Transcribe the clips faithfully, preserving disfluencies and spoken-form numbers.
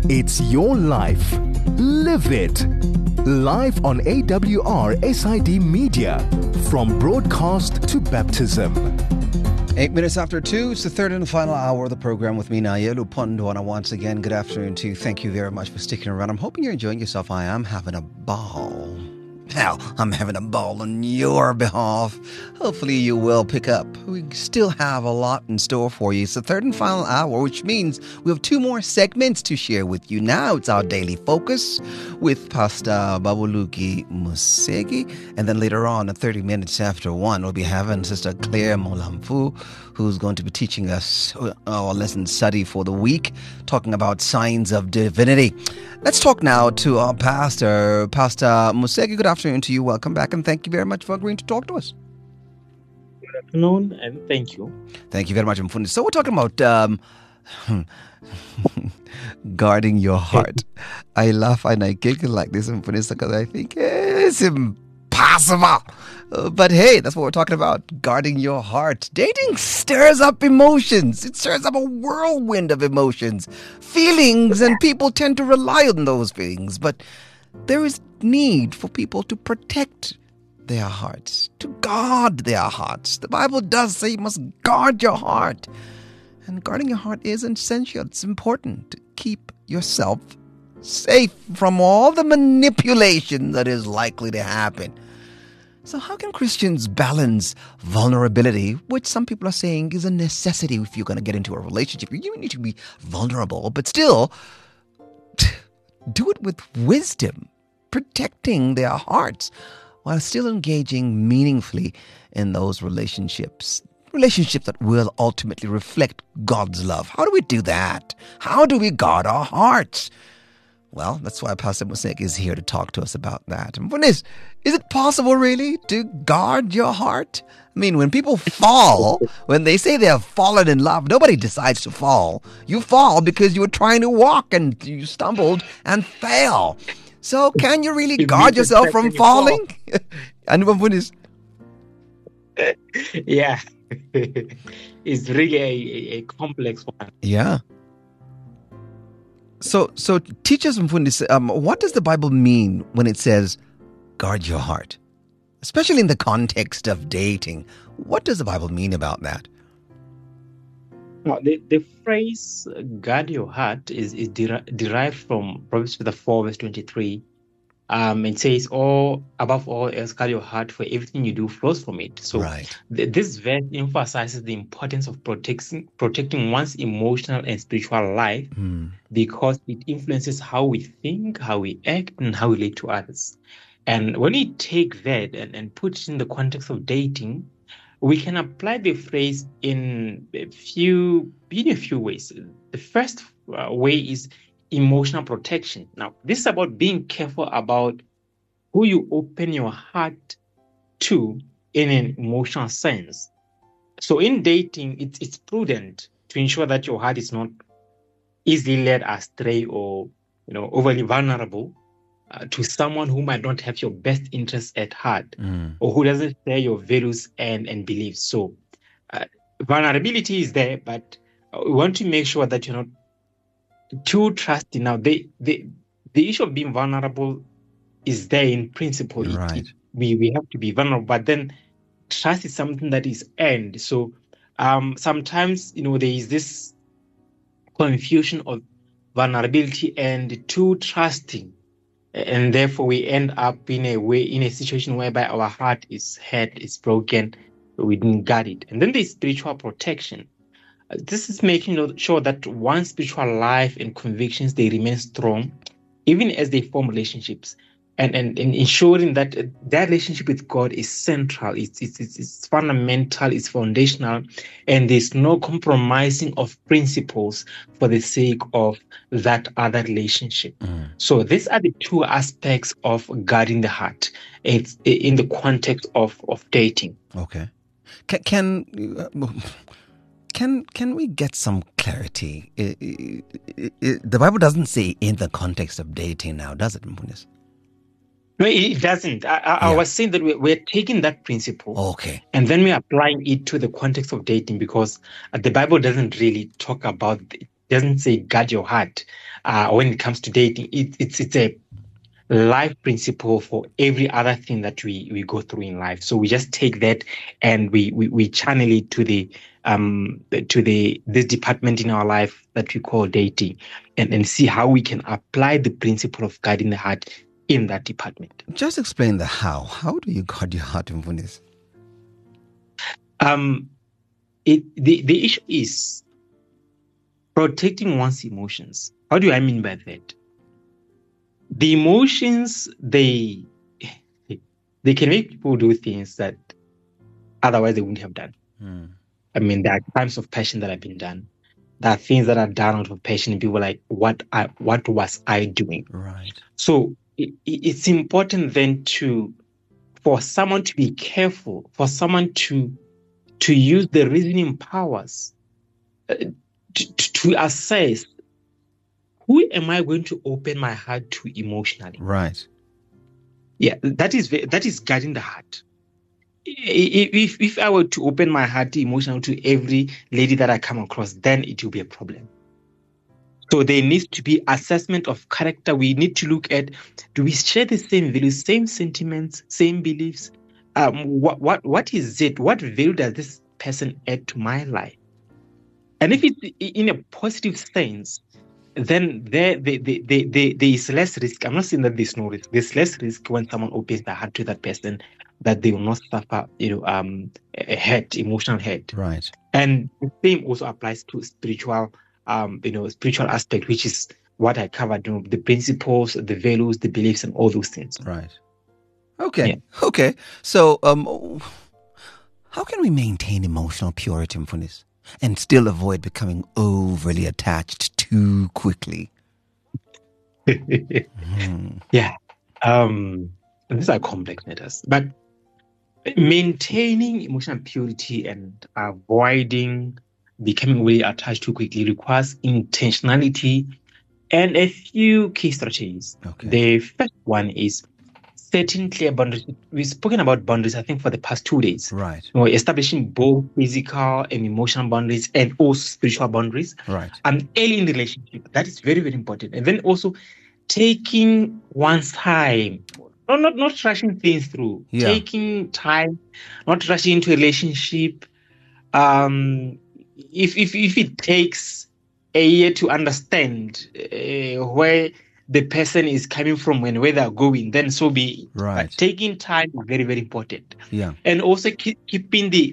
It's your life. Live it. Live on A W R S I D Media. From broadcast to baptism. Eight minutes after two, it's the third and final hour of the program with me, Nayelu Pondwana. Once again, good afternoon to you. Thank you very much for sticking around. I'm hoping you're enjoying yourself. I am having a ball. Hell, I'm having a ball on your behalf. Hopefully you will pick up. We still have a lot in store for you. It's the third and final hour, which means we have two more segments to share with you. Now it's our daily focus with Pastor Babuluki Musegi. And then later on, at thirty minutes after one, we'll be having Sister Claire Molamfu, who's going to be teaching us our lesson study for the week, talking about signs of divinity. Let's talk now to our pastor, Pastor Musegi. Good afternoon to you. Welcome back, and thank you very much for agreeing to talk to us. Good afternoon, and thank you. Thank you very much, Mfundi. So we're talking about um, guarding your heart. I laugh and I giggle like this, Mfundi, because I think it's impossible. Uh, but hey, that's what we're talking about, guarding your heart. Dating stirs up emotions. It stirs up a whirlwind of emotions, feelings, and people tend to rely on those feelings. But there is need for people to protect their hearts, to guard their hearts. The Bible does say you must guard your heart. And guarding your heart is essential. It's important to keep yourself safe from all the manipulation that is likely to happen. So how can Christians balance vulnerability, which some people are saying is a necessity if you're going to get into a relationship? You need to be vulnerable, but still do it with wisdom, protecting their hearts while still engaging meaningfully in those relationships, relationships that will ultimately reflect God's love. How do we do that? How do we guard our hearts? Well, that's why Pastor Musegi is here to talk to us about that. And is, is it possible, really, to guard your heart? I mean, when people fall, when they say they have fallen in love, nobody decides to fall. You fall because you were trying to walk and you stumbled and fell. So can you really guard yourself from falling? And is yeah, it's really a, a complex one. Yeah. So, so teach us, Mfundi, um, what does the Bible mean when it says, guard your heart? Especially in the context of dating. What does the Bible mean about that? Well, the, the phrase, guard your heart, is, is der- derived from Proverbs four, verse twenty-three. Um, it says, all above all else, guard your heart, for everything you do flows from it. So right. th- this verse emphasizes the importance of protecting protecting one's emotional and spiritual life mm. because it influences how we think, how we act, and how we relate to others. And when we take that and, and put it in the context of dating, we can apply the phrase in a few, in a few ways. The first uh, way is emotional protection. Now, this is about being careful about who you open your heart to in an emotional sense. So in dating, it's, it's prudent to ensure that your heart is not easily led astray or, you know, overly vulnerable uh, to someone who might not have your best interests at heart mm. or who doesn't share your values and, and beliefs. So uh, vulnerability is there, but uh, we want to make sure that you're not too trusting. Now, they, they, the issue of being vulnerable is there in principle. Right. It, it, we, we have to be vulnerable, but then trust is something that is earned. So um, sometimes, you know, there is this confusion of vulnerability and too trusting. And therefore, we end up in a way, in a situation whereby our heart is hurt, is broken, we didn't guard it. And then there's spiritual protection. This is making sure that one's spiritual life and convictions, they remain strong, even as they form relationships, and, and, and ensuring that that relationship with God is central, it's, it's, it's, it's fundamental, it's foundational, and there's no compromising of principles for the sake of that other relationship. Mm. So these are the two aspects of guarding the heart. It's in the context of, of dating. Okay. Can... can uh, Can can we get some clarity? It, it, it, the Bible doesn't say in the context of dating now, does it, Mfundi? No, it doesn't. I, I, yeah. I was saying that we're, we're taking that principle, okay, and then we're applying it to the context of dating because the Bible doesn't really talk about doesn't say guard your heart uh, when it comes to dating. It, it's it's a life principle for every other thing that we, we go through in life. So we just take that and we, we, we channel it to the um to the this department in our life that we call dating, and, and see how we can apply the principle of guarding the heart in that department. Just explain the how. How do you guard your heart, Mfundisi? Um, it the, the issue is protecting one's emotions. How do I mean by that? The emotions, they they can make people do things that otherwise they wouldn't have done. Hmm. I mean, there are times of passion that have been done. There are things that are done out of passion, and people are like, what I, what was I doing? Right. So it, it's important then to, for someone to be careful, for someone to to use the reasoning powers uh, to, to assess, who am I going to open my heart to emotionally? Right. Yeah, that is that is guarding the heart. If if I were to open my heart emotionally to every lady that I come across, then it will be a problem. So there needs to be assessment of character. We need to look at, do we share the same values, same sentiments, same beliefs? Um, what what what is it? What value does this person add to my life? And if it's in a positive sense, then there, there, there, there, there is less risk. I'm not saying that there's no risk. There's less risk when someone opens their heart to that person, that they will not suffer, you know, um, a hurt, emotional hurt. Right. And the same also applies to spiritual, um, you know, spiritual aspect, which is what I covered, you know, the principles, the values, the beliefs, and all those things. Right. Okay. Yeah. Okay. So, um, how can we maintain emotional purity, Mfundisi, and still avoid becoming overly attached too quickly? mm. Yeah. Um, these are complex matters, but maintaining emotional purity and avoiding becoming really attached too quickly requires intentionality and a few key strategies. Okay. The first one is setting clear boundaries. We've spoken about boundaries, I think, for the past two days. Right. You know, establishing both physical and emotional boundaries and also spiritual boundaries. Right. And early in the relationship, that is very, very important. And then also taking one's time. Not, not, not rushing things through. Yeah. Taking time, not rushing into a relationship. Um, if if if it takes a year to understand uh, where the person is coming from and where they're going, then so be it. Right. But taking time is very, very important. Yeah. And also keep, keeping the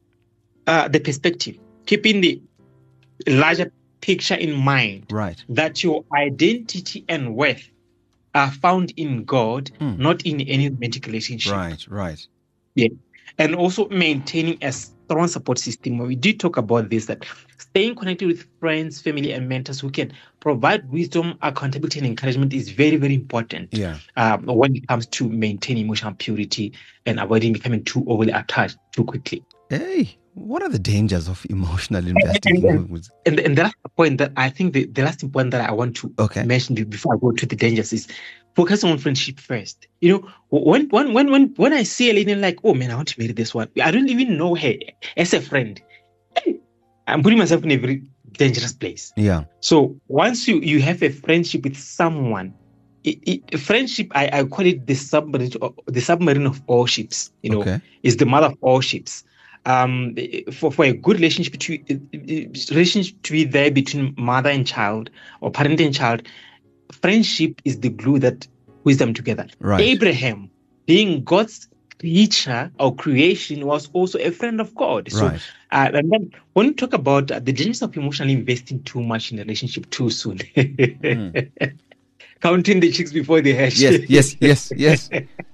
uh, the perspective, keeping the larger picture in mind. Right. That your identity and worth are found in God, Hmm. not in any romantic relationship. Right. Right. Yeah. And also maintaining a strong support system. We did talk about this, that staying connected with friends, family, and mentors who can provide wisdom, accountability, and encouragement is very, very important. Yeah. Um, when it comes to maintaining emotional purity and avoiding becoming too overly attached too quickly. Hey, what are the dangers of emotional investing? And, and, and, and the last point that I think the, the last point that I want to Okay. mention before I go to the dangers is focus on friendship first. You know, when when when when when I see a lady like, oh man, I want to marry this one, I don't even know her as a friend. Hey, I'm putting myself in a very dangerous place. Yeah. So once you, you have a friendship with someone, it, it, friendship, I, I call it the submarine, the submarine of all ships. You know, Okay. is the mother of all ships. Um, for for a good relationship between relationship to be there between mother and child or parent and child, friendship is the glue that holds them together. Right. Abraham, being God's creature or creation, was also a friend of God. So, Right. uh, and then when you talk about uh, the dangers of emotionally investing too much in a relationship too soon, Mm. counting the chicks before they hatch. Yes. Yes. Yes. Yes.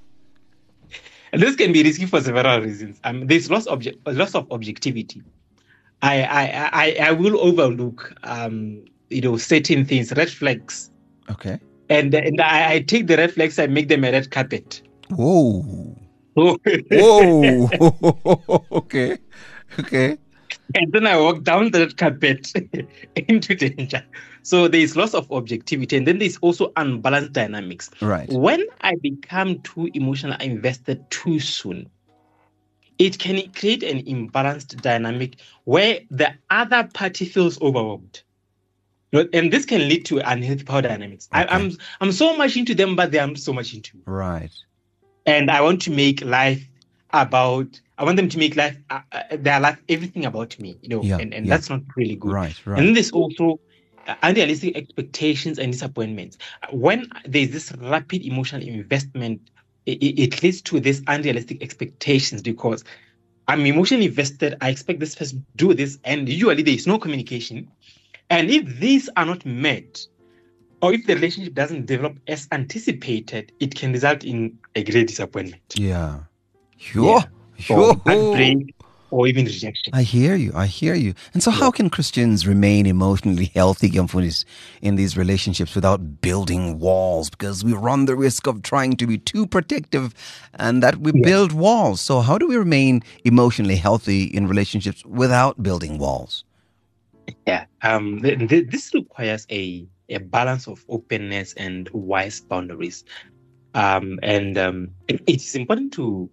And this can be risky for several reasons. Um, there's lots of obje- lots of objectivity. I I I, I will overlook um, you know, certain things, red flags, Okay. and and I, I take the red flags and make them a red carpet. Whoa. So, Whoa. Okay. Okay. and then I walk down the red carpet into danger. So there's lots of objectivity, and then there's also unbalanced dynamics. Right. When I become too emotional invested too soon, it can create an imbalanced dynamic where the other party feels overwhelmed. You know, and this can lead to unhealthy power dynamics. Okay. I, I'm I'm so much into them, but they are so much into me. Right. And I want to make life about. I want them to make life uh, uh, their life everything about me. You know, Yeah, and, and yeah. that's not really good. Right, right. And then there's also uh, unrealistic expectations and disappointments. When there's this rapid emotional investment, it, it leads to this unrealistic expectations because I'm emotionally invested. I expect this person to do this, and usually there is no communication. And if these are not met, or if the relationship doesn't develop as anticipated, it can result in a great disappointment. Yeah. Sure. Or Sure. heartbreak, or even rejection. I hear you. I hear you. And so, how can Christians remain emotionally healthy, Mfundisi, in these relationships without building walls? Because we run the risk of trying to be too protective, and that we Yeah. build walls. So, how do we remain emotionally healthy in relationships without building walls? Yeah. Um. th- th- this requires a a balance of openness and wise boundaries. Um. And um. It, it's important to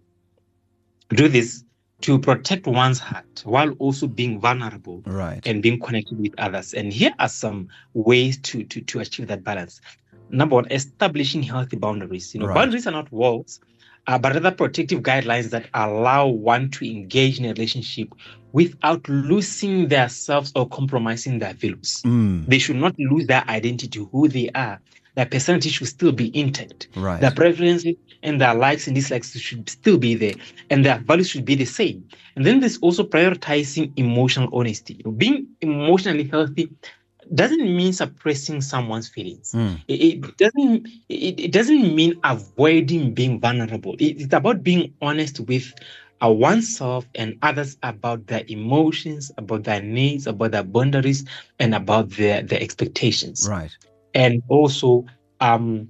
do this to protect one's heart while also being vulnerable Right. and being connected with others. And here are some ways to to to achieve that balance. Number one, establishing healthy boundaries. You know, Right. boundaries are not walls, uh, but rather protective guidelines that allow one to engage in a relationship without losing their selves or compromising their values. Mm. They should not lose their identity, who they are. Their personality should still be intact. Right. Their preferences and their likes and dislikes should still be there, and their values should be the same. And then there's also prioritizing emotional honesty. You know, being emotionally healthy doesn't mean suppressing someone's feelings. Mm. It, it doesn't. It, it doesn't mean avoiding being vulnerable. It, it's about being honest with uh, oneself and others about their emotions, about their needs, about their boundaries, and about their their expectations. Right. And also, um,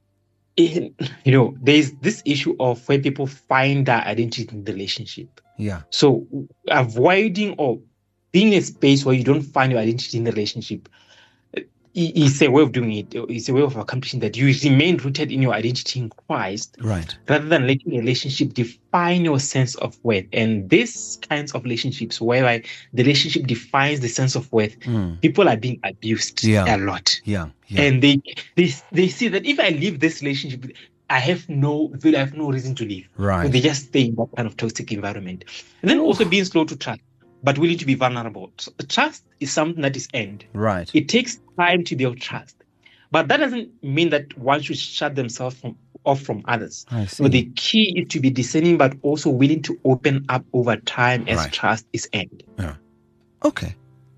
in, you know, there's this issue of where people find their identity in the relationship. Yeah. So avoiding or being in a space where you don't find your identity in the relationship uh, i- is a way of doing it. It's a way of accomplishing that. You remain rooted in your identity in Christ Right. rather than letting a relationship define your sense of worth. And these kinds of relationships whereby the relationship defines the sense of worth, Mm. people are being abused Yeah. a lot. Yeah. Yeah. And they, they they see that if I leave this relationship, I have no I have no reason to leave. Right. So they just stay in that kind of toxic environment. And then also being slow to trust, but willing to be vulnerable. So trust is something that is earned. Right. It takes time to build trust. But that doesn't mean that one should shut themselves from, off from others. I So see. the key is to be discerning, but also willing to open up over time as Right. trust is earned. Okay.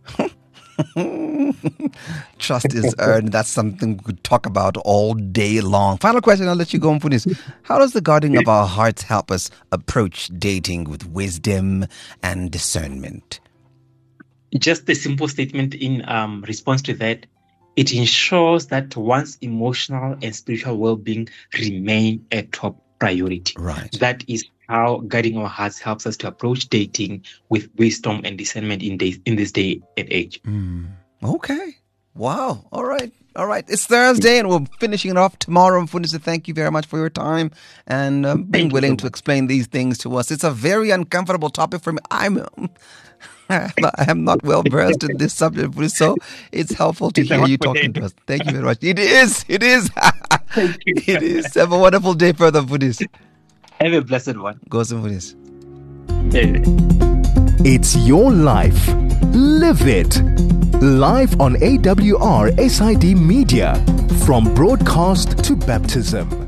Trust is earned. That's something we could talk about all day long. Final question, I'll let you go on for this. How does the guarding of our hearts help us approach dating with wisdom and discernment? Just a simple statement in um, response to that, it ensures that one's emotional and spiritual well-being remain a top priority. Right. That is how guarding our hearts helps us to approach dating with wisdom and discernment in day, in this day and age. Mm. Okay. Wow. All right. All right. It's Thursday and we're finishing it off tomorrow. Mfundisi, thank you very much for your time and um, being Thank you willing so to much. explain these things to us. It's a very uncomfortable topic for me. I'm I am not well versed in this subject, Mfundisi, so it's helpful to It's a hear you wonderful talking day. to us. Thank you very much. It is. It is. Thank you. It is. Have a wonderful day further, Mfundisi. Have a blessed one. Go Mfundisi. It's your life. Live it. Live on A W R S I D Media. From broadcast to baptism.